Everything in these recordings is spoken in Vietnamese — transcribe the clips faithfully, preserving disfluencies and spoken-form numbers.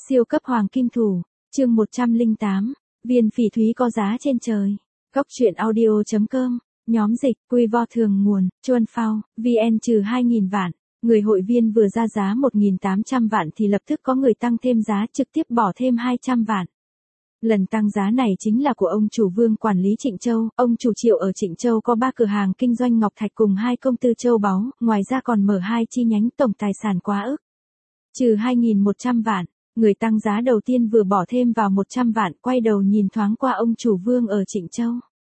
Siêu cấp hoàng kim thủ, chương một trăm lẻ tám, viên phỉ thúy có giá trên trời. Góc truyện audio.com, nhóm dịch, quy vo thường nguồn, Chuan Phao, vê en trừ hai nghìn vạn. Người hội viên vừa ra giá một nghìn tám trăm vạn thì lập tức có người tăng thêm giá trực tiếp bỏ thêm hai trăm vạn. Lần tăng giá này chính là của ông chủ Vương quản lý Trịnh Châu, ông chủ Triệu ở Trịnh Châu có ba cửa hàng kinh doanh ngọc thạch cùng hai công ty châu báu, ngoài ra còn mở hai chi nhánh, tổng tài sản quá ức. Trừ hai nghìn một trăm vạn, người tăng giá đầu tiên vừa bỏ thêm vào một trăm vạn, quay đầu nhìn thoáng qua ông chủ Vương ở Trịnh Châu.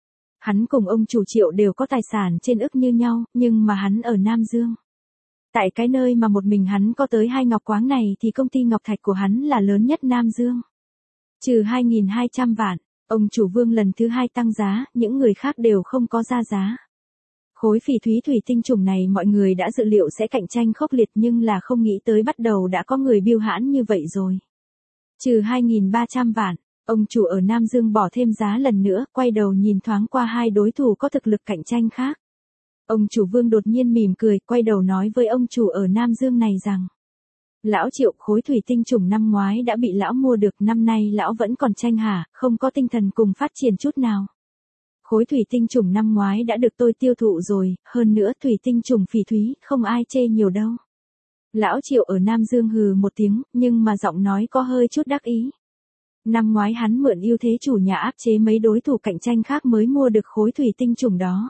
Hắn cùng ông chủ Triệu đều có tài sản trên ức như nhau, nhưng mà hắn ở Nam Dương. Tại cái nơi mà một mình hắn có tới hai ngọc quáng này thì công ty ngọc thạch của hắn là lớn nhất Nam Dương. Trừ hai nghìn hai trăm vạn, ông chủ Vương lần thứ hai tăng giá, những người khác đều không có ra giá. Khối phỉ thúy thủy tinh chủng này mọi người đã dự liệu sẽ cạnh tranh khốc liệt nhưng là không nghĩ tới bắt đầu đã có người biêu hãn như vậy rồi. Trừ hai nghìn ba trăm vạn, ông chủ ở Nam Dương bỏ thêm giá lần nữa, quay đầu nhìn thoáng qua hai đối thủ có thực lực cạnh tranh khác. Ông chủ Vương đột nhiên mỉm cười, quay đầu nói với ông chủ ở Nam Dương này rằng: Lão Triệu, khối thủy tinh chủng năm ngoái đã bị lão mua được, năm nay lão vẫn còn tranh hả, không có tinh thần cùng phát triển chút nào. Khối thủy tinh chủng năm ngoái đã được tôi tiêu thụ rồi, hơn nữa thủy tinh chủng phỉ thúy, không ai chê nhiều đâu. Lão Triệu ở Nam Dương hừ một tiếng, nhưng mà giọng nói có hơi chút đắc ý. Năm ngoái hắn mượn ưu thế chủ nhà áp chế mấy đối thủ cạnh tranh khác mới mua được khối thủy tinh chủng đó.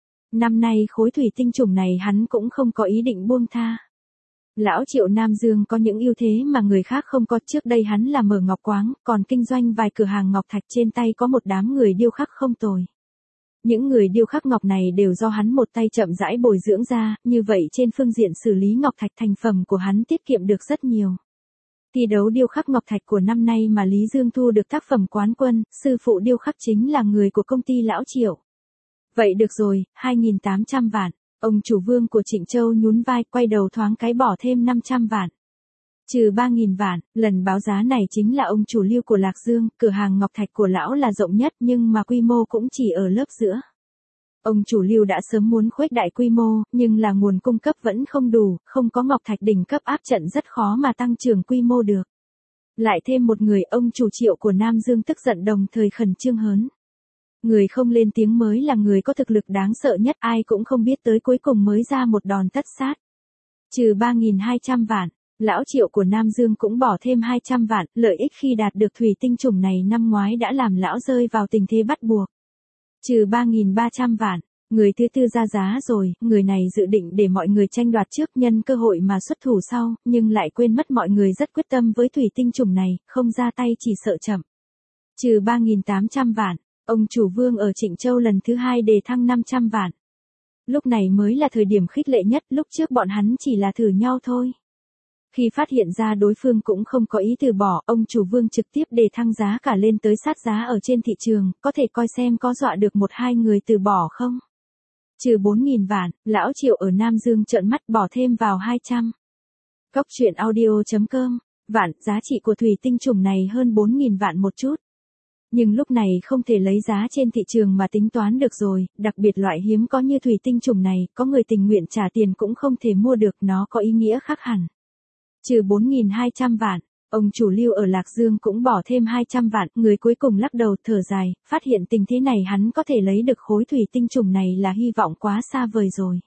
Năm nay khối thủy tinh chủng này hắn cũng không có ý định buông tha. Lão Triệu Nam Dương có những ưu thế mà người khác không có, trước đây hắn là mở ngọc quáng, còn kinh doanh vài cửa hàng ngọc thạch, trên tay có một đám người điêu khắc không tồi. Những người điêu khắc ngọc này đều do hắn một tay chậm rãi bồi dưỡng ra, như vậy trên phương diện xử lý ngọc thạch thành phẩm của hắn tiết kiệm được rất nhiều. Thi đấu điêu khắc ngọc thạch của năm nay mà Lý Dương thu được tác phẩm quán quân, sư phụ điêu khắc chính là người của công ty Lão Triệu. Vậy được rồi, hai nghìn tám trăm vạn. Ông chủ Vương của Trịnh Châu nhún vai, quay đầu thoáng cái bỏ thêm năm trăm vạn. Trừ ba nghìn vạn, lần báo giá này chính là ông chủ Lưu của Lạc Dương, cửa hàng ngọc thạch của lão là rộng nhất nhưng mà quy mô cũng chỉ ở lớp giữa. Ông chủ Lưu đã sớm muốn khuếch đại quy mô, nhưng là nguồn cung cấp vẫn không đủ, không có ngọc thạch đỉnh cấp áp trận rất khó mà tăng trưởng quy mô được. Lại thêm một người, ông chủ Triệu của Nam Dương tức giận đồng thời khẩn trương hớn. Người không lên tiếng mới là người có thực lực đáng sợ nhất, ai cũng không biết tới cuối cùng mới ra một đòn tất sát. Trừ ba nghìn hai trăm vạn, Lão Triệu của Nam Dương cũng bỏ thêm hai trăm vạn, lợi ích khi đạt được thủy tinh chủng này năm ngoái đã làm lão rơi vào tình thế bắt buộc. Trừ ba nghìn ba trăm vạn, người thứ tư ra giá rồi, người này dự định để mọi người tranh đoạt trước, nhân cơ hội mà xuất thủ sau, nhưng lại quên mất mọi người rất quyết tâm với thủy tinh chủng này, không ra tay chỉ sợ chậm. Trừ ba nghìn tám trăm vạn. Ông chủ Vương ở Trịnh Châu lần thứ hai đề thăng năm trăm vạn. Lúc này mới là thời điểm khích lệ nhất, lúc trước bọn hắn chỉ là thử nhau thôi. Khi phát hiện ra đối phương cũng không có ý từ bỏ, ông chủ Vương trực tiếp đề thăng giá cả lên tới sát giá ở trên thị trường, có thể coi xem có dọa được một hai người từ bỏ không. Trừ bốn nghìn vạn, Lão Triệu ở Nam Dương trợn mắt bỏ thêm vào hai trăm. Góc truyện audio.com, vạn, giá trị của thủy tinh chủng này hơn bốn nghìn vạn một chút. Nhưng lúc này không thể lấy giá trên thị trường mà tính toán được rồi, đặc biệt loại hiếm có như thủy tinh chủng này, có người tình nguyện trả tiền cũng không thể mua được, nó có ý nghĩa khác hẳn. Trừ bốn nghìn hai trăm vạn, ông chủ Lưu ở Lạc Dương cũng bỏ thêm hai trăm vạn, người cuối cùng lắc đầu thở dài, phát hiện tình thế này hắn có thể lấy được khối thủy tinh chủng này là hy vọng quá xa vời rồi.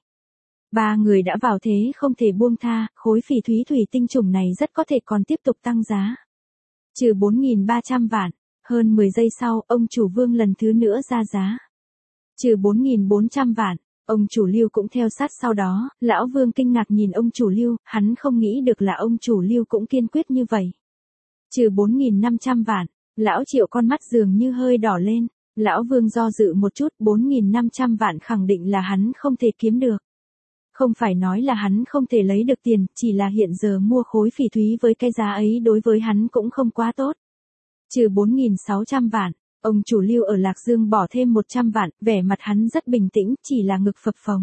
Ba người đã vào thế không thể buông tha, khối phỉ thúy thủy tinh chủng này rất có thể còn tiếp tục tăng giá. Trừ bốn nghìn ba trăm vạn. Hơn mười giây sau, ông chủ Vương lần thứ nữa ra giá. Trừ bốn nghìn bốn trăm vạn, ông chủ Lưu cũng theo sát sau đó, Lão Vương kinh ngạc nhìn ông chủ Lưu, hắn không nghĩ được là ông chủ Lưu cũng kiên quyết như vậy. Trừ bốn nghìn năm trăm vạn, Lão Triệu con mắt dường như hơi đỏ lên, Lão Vương do dự một chút, bốn nghìn năm trăm vạn khẳng định là hắn không thể kiếm được. Không phải nói là hắn không thể lấy được tiền, chỉ là hiện giờ mua khối phỉ thúy với cái giá ấy đối với hắn cũng không quá tốt. Trừ bốn nghìn sáu trăm vạn, ông chủ Lưu ở Lạc Dương bỏ thêm một trăm vạn, vẻ mặt hắn rất bình tĩnh, chỉ là ngực phập phồng.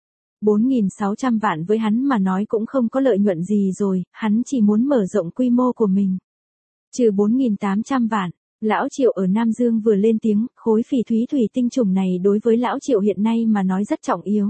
bốn nghìn sáu trăm vạn với hắn mà nói cũng không có lợi nhuận gì rồi, hắn chỉ muốn mở rộng quy mô của mình. Trừ bốn nghìn tám trăm vạn, Lão Triệu ở Nam Dương vừa lên tiếng, khối phỉ thúy thủy tinh chủng này đối với Lão Triệu hiện nay mà nói rất trọng yếu.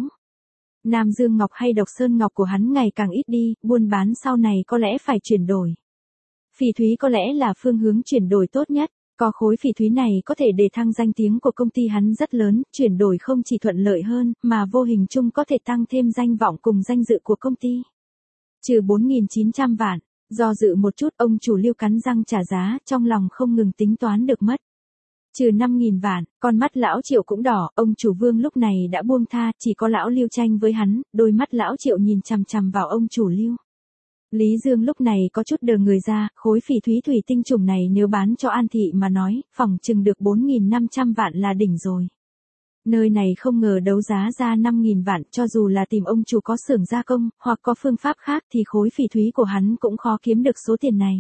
Nam Dương Ngọc hay Độc Sơn Ngọc của hắn ngày càng ít đi, buôn bán sau này có lẽ phải chuyển đổi. Phỉ thúy có lẽ là phương hướng chuyển đổi tốt nhất. Có khối phỉ thúy này có thể để thăng danh tiếng của công ty hắn rất lớn, chuyển đổi không chỉ thuận lợi hơn, mà vô hình chung có thể tăng thêm danh vọng cùng danh dự của công ty. Trừ bốn nghìn chín trăm vạn, do dự một chút ông chủ Lưu cắn răng trả giá, trong lòng không ngừng tính toán được mất. Trừ năm nghìn vạn, con mắt lão Triệu cũng đỏ, ông chủ Vương lúc này đã buông tha, chỉ có lão Lưu tranh với hắn, đôi mắt lão Triệu nhìn chằm chằm vào ông chủ Lưu. Lý Dương lúc này có chút đờ người ra, khối phỉ thúy thủy tinh trùng này nếu bán cho An Thị mà nói, phỏng chừng được bốn nghìn năm trăm vạn là đỉnh rồi. Nơi này không ngờ đấu giá ra năm nghìn vạn, cho dù là tìm ông chủ có xưởng gia công, hoặc có phương pháp khác thì khối phỉ thúy của hắn cũng khó kiếm được số tiền này.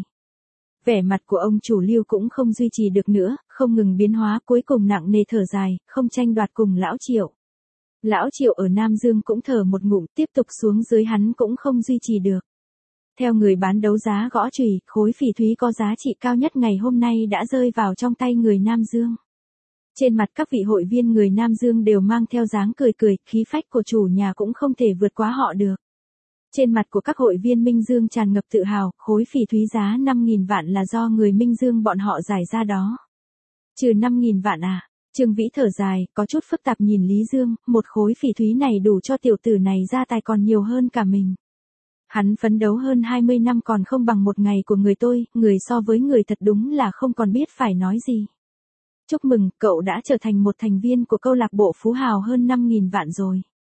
Vẻ mặt của ông chủ Lưu cũng không duy trì được nữa, không ngừng biến hóa, cuối cùng nặng nề thở dài, không tranh đoạt cùng lão Triệu. Lão Triệu ở Nam Dương cũng thở một ngụm, tiếp tục xuống dưới hắn cũng không duy trì được. Theo người bán đấu giá gõ chùy, khối phỉ thúy có giá trị cao nhất ngày hôm nay đã rơi vào trong tay người Nam Dương. Trên mặt các vị hội viên người Nam Dương đều mang theo dáng cười cười, khí phách của chủ nhà cũng không thể vượt quá họ được. Trên mặt của các hội viên Minh Dương tràn ngập tự hào, khối phỉ thúy giá năm nghìn vạn là do người Minh Dương bọn họ giải ra đó. Trừ năm nghìn vạn à? Trương Vĩ thở dài, có chút phức tạp nhìn Lý Dương, một khối phỉ thúy này đủ cho tiểu tử này ra tài còn nhiều hơn cả mình. Hắn phấn đấu hơn hai mươi năm còn không bằng một ngày của người tôi, người so với người thật đúng là không còn biết phải nói gì. Chúc mừng, cậu đã trở thành một thành viên của câu lạc bộ phú hào hơn năm nghìn vạn rồi.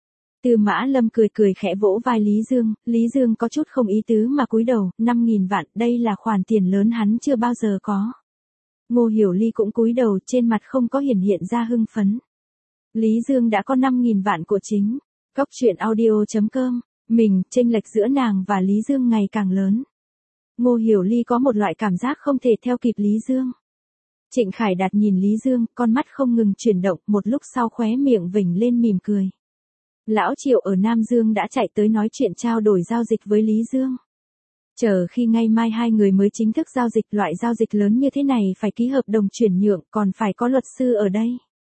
Tư Mã Lâm cười cười khẽ vỗ vai Lý Dương, Lý Dương có chút không ý tứ mà cúi đầu, năm nghìn vạn, đây là khoản tiền lớn hắn chưa bao giờ có. Ngô Hiểu Ly cũng cúi đầu, trên mặt không có hiển hiện ra hưng phấn. Lý Dương đã có năm nghìn vạn của chính. Góc truyện audio chấm com, mình, chênh lệch giữa nàng và Lý Dương ngày càng lớn. Ngô Hiểu Ly có một loại cảm giác không thể theo kịp Lý Dương. Trịnh Khải Đạt nhìn Lý Dương, con mắt không ngừng chuyển động, một lúc sau khóe miệng vểnh lên mỉm cười. Lão Triệu ở Nam Dương đã chạy tới nói chuyện trao đổi giao dịch với Lý Dương. Chờ khi ngay mai hai người mới chính thức giao dịch, loại giao dịch lớn như thế này phải ký hợp đồng chuyển nhượng, còn phải có luật sư ở đây.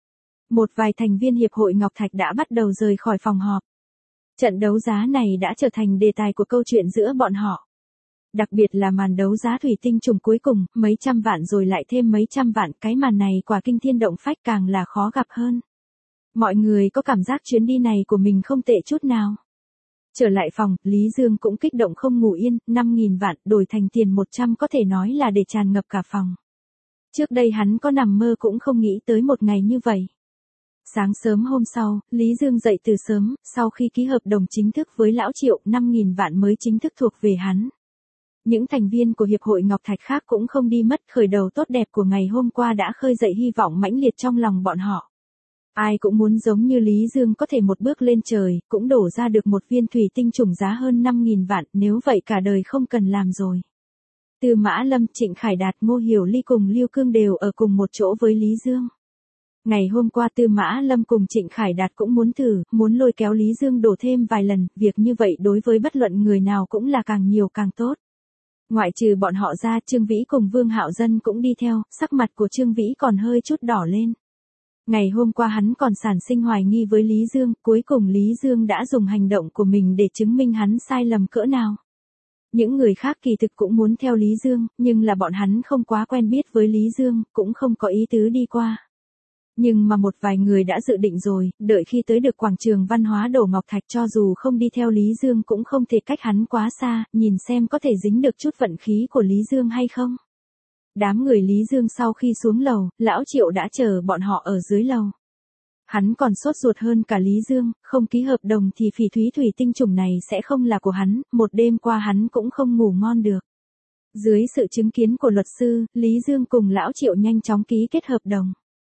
Một vài thành viên Hiệp hội Ngọc Thạch đã bắt đầu rời khỏi phòng họp. Trận đấu giá này đã trở thành đề tài của câu chuyện giữa bọn họ. Đặc biệt là màn đấu giá thủy tinh trùng cuối cùng, mấy trăm vạn rồi lại thêm mấy trăm vạn, cái màn này quả kinh thiên động phách càng là khó gặp hơn. Mọi người có cảm giác chuyến đi này của mình không tệ chút nào. Trở lại phòng, Lý Dương cũng kích động không ngủ yên, năm nghìn vạn đổi thành tiền một trăm có thể nói là để tràn ngập cả phòng. Trước đây hắn có nằm mơ cũng không nghĩ tới một ngày như vậy. Sáng sớm hôm sau, Lý Dương dậy từ sớm, sau khi ký hợp đồng chính thức với Lão Triệu, năm nghìn vạn mới chính thức thuộc về hắn. Những thành viên của Hiệp hội Ngọc Thạch khác cũng không đi mất, khởi đầu tốt đẹp của ngày hôm qua đã khơi dậy hy vọng mãnh liệt trong lòng bọn họ. Ai cũng muốn giống như Lý Dương có thể một bước lên trời, cũng đổ ra được một viên thủy tinh trùng giá hơn năm nghìn vạn, nếu vậy cả đời không cần làm rồi. Tư Mã Lâm, Trịnh Khải Đạt, Ngô Hiểu Ly cùng Lưu Cương đều ở cùng một chỗ với Lý Dương. Ngày hôm qua Tư Mã Lâm cùng Trịnh Khải Đạt cũng muốn thử, muốn lôi kéo Lý Dương đổ thêm vài lần, việc như vậy đối với bất luận người nào cũng là càng nhiều càng tốt. Ngoại trừ bọn họ ra, Trương Vĩ cùng Vương Hạo Dân cũng đi theo, sắc mặt của Trương Vĩ còn hơi chút đỏ lên. Ngày hôm qua hắn còn sản sinh hoài nghi với Lý Dương, cuối cùng Lý Dương đã dùng hành động của mình để chứng minh hắn sai lầm cỡ nào. Những người khác kỳ thực cũng muốn theo Lý Dương, nhưng là bọn hắn không quá quen biết với Lý Dương, cũng không có ý tứ đi qua. Nhưng mà một vài người đã dự định rồi, đợi khi tới được quảng trường văn hóa Đổ Ngọc Thạch cho dù không đi theo Lý Dương cũng không thể cách hắn quá xa, nhìn xem có thể dính được chút vận khí của Lý Dương hay không. Đám người Lý Dương sau khi xuống lầu, Lão Triệu đã chờ bọn họ ở dưới lầu. Hắn còn sốt ruột hơn cả Lý Dương, không ký hợp đồng thì phỉ thúy thủy tinh trùng này sẽ không là của hắn, một đêm qua hắn cũng không ngủ ngon được. Dưới sự chứng kiến của luật sư, Lý Dương cùng Lão Triệu nhanh chóng ký kết hợp đồng.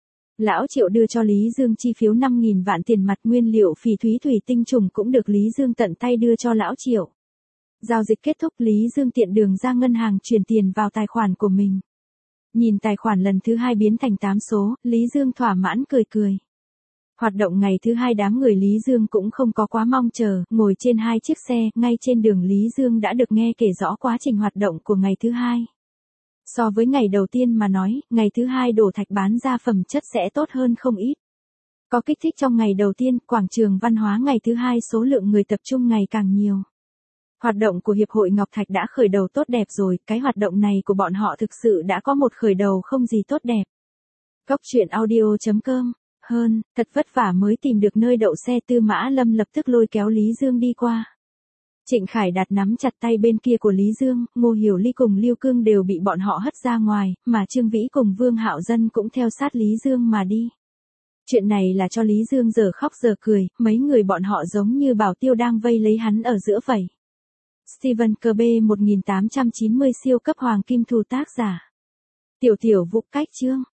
Lão Triệu đưa cho Lý Dương chi phiếu năm nghìn vạn tiền mặt, nguyên liệu phỉ thúy thủy tinh trùng cũng được Lý Dương tận tay đưa cho Lão Triệu. Giao dịch kết thúc, Lý Dương tiện đường ra ngân hàng chuyển tiền vào tài khoản của mình. Nhìn tài khoản lần thứ hai biến thành tám số, Lý Dương thỏa mãn cười cười. Hoạt động ngày thứ hai đám người Lý Dương cũng không có quá mong chờ, ngồi trên hai chiếc xe, ngay trên đường Lý Dương đã được nghe kể rõ quá trình hoạt động của ngày thứ hai. So với ngày đầu tiên mà nói, ngày thứ hai đổ thạch bán ra phẩm chất sẽ tốt hơn không ít. Có kích thích trong ngày đầu tiên, quảng trường văn hóa ngày thứ hai số lượng người tập trung ngày càng nhiều. Hoạt động của Hiệp hội Ngọc Thạch đã khởi đầu tốt đẹp rồi, cái hoạt động này của bọn họ thực sự đã có một khởi đầu không gì tốt đẹp. Góc truyện audio chấm com. Hơn, thật vất vả mới tìm được nơi đậu xe, Tư Mã Lâm lập tức lôi kéo Lý Dương đi qua. Trịnh Khải Đạt nắm chặt tay bên kia của Lý Dương, Ngô Hiểu Ly cùng Lưu Cương đều bị bọn họ hất ra ngoài, mà Trương Vĩ cùng Vương Hạo Dân cũng theo sát Lý Dương mà đi. Chuyện này là cho Lý Dương giờ khóc giờ cười, mấy người bọn họ giống như bảo tiêu đang vây lấy hắn ở giữa vậy. Stephen Kirby một nghìn tám trăm chín mươi siêu cấp hoàng kim thù tác giả. Tiểu tiểu vụ cách chương.